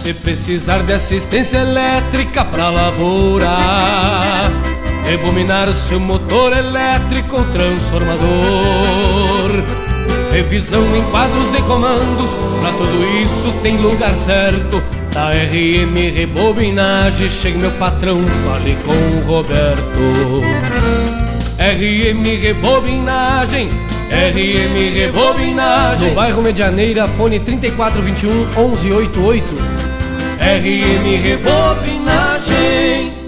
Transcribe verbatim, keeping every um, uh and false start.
Se precisar de assistência elétrica pra lavoura, rebobinar seu motor elétrico ou transformador, revisão em quadros de comandos, pra tudo isso tem lugar certo. Da R M Rebobinagem, chegue meu patrão, fale com o Roberto. R M Rebobinagem, R M Rebobinagem, no bairro Medianeira, fone trinta e quatro, vinte e um, onze oitenta e oito. R M Rebobinagem.